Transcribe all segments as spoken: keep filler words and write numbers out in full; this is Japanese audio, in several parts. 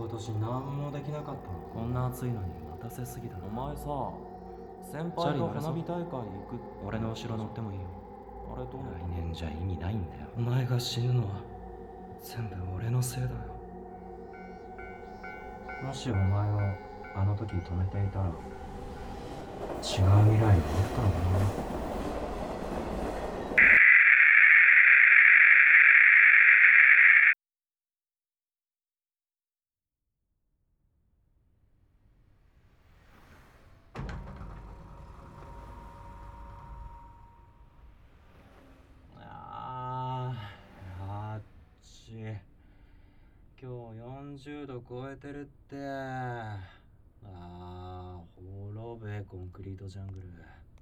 今年何もできなかったの。 こんな暑いのに待たせすぎだな。お前さ、先チャリ輩と乗れそう花火大会行く。俺の後ろ乗ってもいいよ。あれどうなの？ 来年じゃ意味ないんだよ。お前が死ぬのは全部俺のせいだよ。もしお前をあの時止めていたら違う未来があったのかな。 あーあっち、今日よんじゅうど超えてるって。ああ、滅べコンクリートジャングル。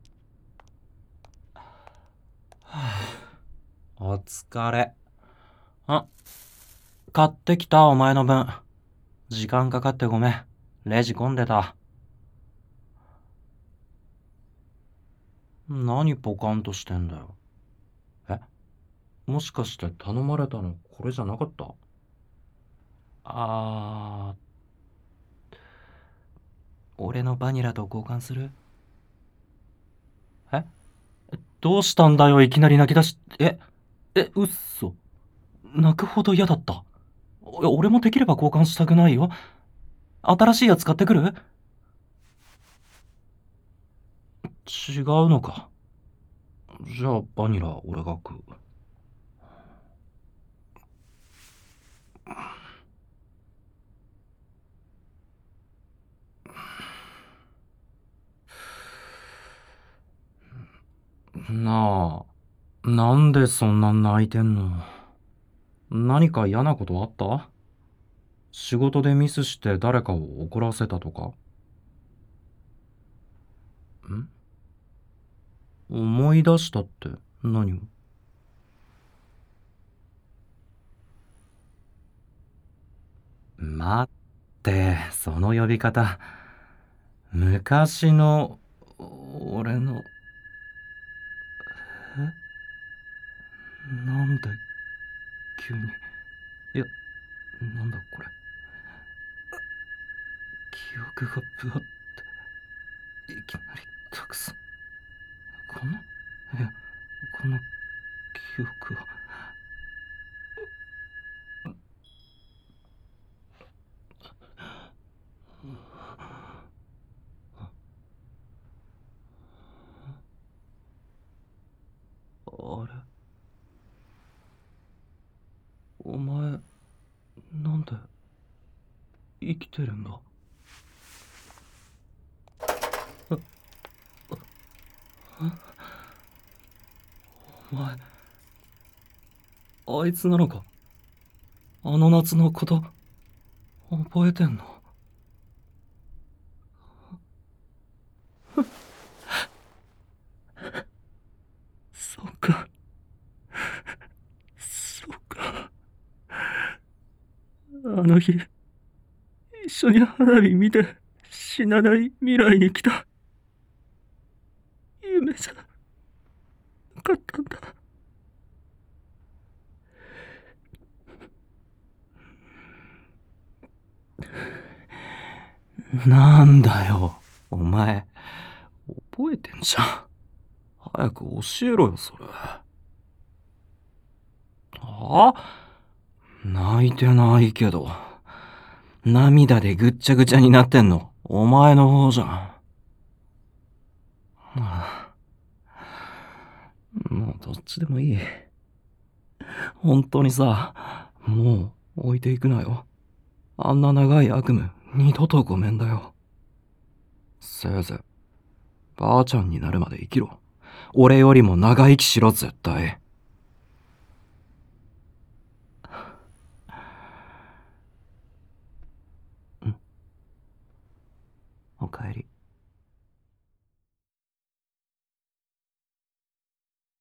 はあ、お疲れ。あ、買ってきたお前の分。時間かかってごめん。レジ混んでた。何ポカンとしてんだよ。え、もしかして頼まれたのこれじゃなかった？あー、俺のバニラと交換する？え、どうしたんだよ、いきなり泣き出し、え、え、うっそ。泣くほど嫌だった。お俺もできれば交換したくないよ。新しいやつ買ってくる？違うのか。じゃあバニラ俺が食う。なあ、なんでそんな泣いてんの？何か嫌なことあった？仕事でミスして誰かを怒らせたとか？ん？思い出したって何を？待って、その呼び方。昔の、俺の、え、なんで、急に。いや、なんだこれ。記憶がぶわって、いきなりたくさん。この、いや、この記憶は。あれ、お前、なんで、生きてるんだ？お前、あいつなのか？あの夏のこと、覚えてんの？そうか。そうか。あの日、一緒に花火見て死なない未来に来た。夢じゃなかったんだ。なんだよ、お前。覚えてんじゃん。早く教えろよ、それ。あ？泣いてないけど。涙でぐっちゃぐちゃになってんの、お前の方じゃん。はあ、もうどっちでもいい。本当にさ、もう置いていくなよ。あんな長い悪夢、二度とごめんだよ。せいぜい、ばあちゃんになるまで生きろ。俺よりも長生きしろ、絶対。ん？おかえり。